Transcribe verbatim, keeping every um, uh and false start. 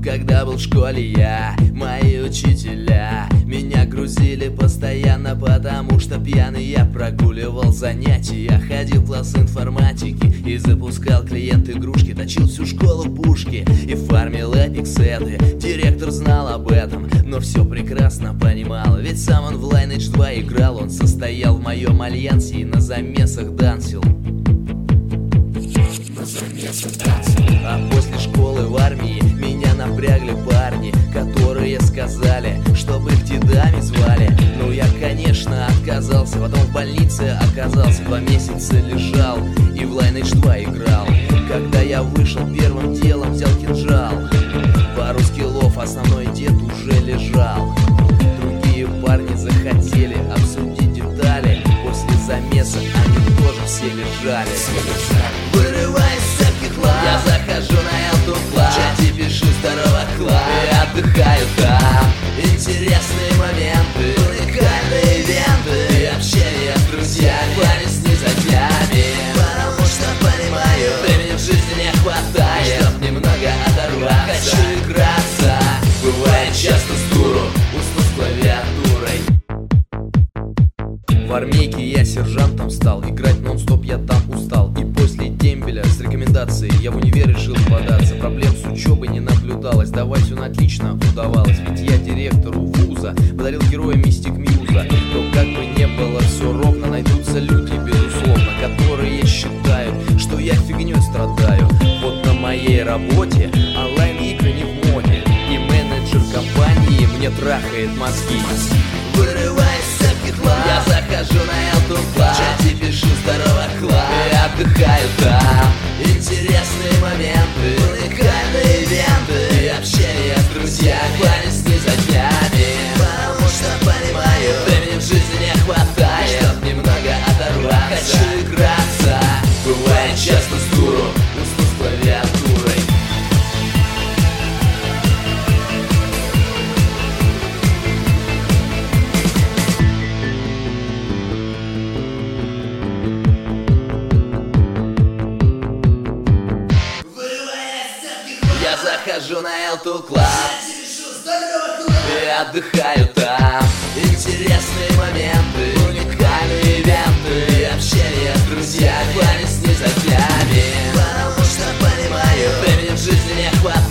Когда был в школе я, мои учителя меня грузили постоянно, потому что пьяный я прогуливал занятия. Ходил в класс информатики и запускал клиент игрушки. Точил всю школу пушки и фармил эпиксеты. Директор знал об этом, но все прекрасно понимал, ведь сам он в Lineage два играл. Он состоял в моем альянсе и на замесах дансил. А после школы в армии меня напрягли парни, которые сказали, чтобы их дедами звали. Ну я, конечно, отказался. Потом в больнице оказался, два месяца лежал и в Lineage два играл. Когда я вышел, первым делом взял кинжал. Пару скиллов, основной дед уже лежал. Другие парни захотели обсудить детали. После замеса они тоже все лежали. Вырываясь с цепких лап, я захожу на эл два клаб. В чате пишу здорово, клаб, и отдыхаю там. Интересные моменты, уникальные ивенты и общение с друзьями. Парень снизу днями, потому что понимаю, времени в жизни не хватает, чтоб немного оторваться. Хочу играться, бывает часто с дуру, усну с клавиатурой. В армейке я сержантом стал, играть нон-стоп я там устал. И после дембеля с рекомендацией я в универ решил податься. Проблем с учебой не наблюдалось, давать все на отлично удавалось. Ведь я директору вуза подарил героя Мистик Мьюза. Но как бы не было все ровно, найдутся люди, безусловно, которые считают, что я фигней страдаю. Вот на моей работе онлайн-игры не в моде, и менеджер компании мне трахает мозги. Вырываясь с цепких лап, я захожу на эл два клаб. В чате пишу здорово, клаб, и отдыхаю там. Интересные моменты, уникальные ивенты и общение с друзьями. Парень снизу днями, потому что понимаю, времени в жизни не хватает, чтоб немного оторваться. Хочу играться, бывает часто с дуру, усну с клавиатурой. Я захожу на эл два клаб и отдыхаю там. Интересные моменты, уникальные ивенты и общение с друзьями. Парень снизу днями, потому что понимаю, времени в жизни не хватает,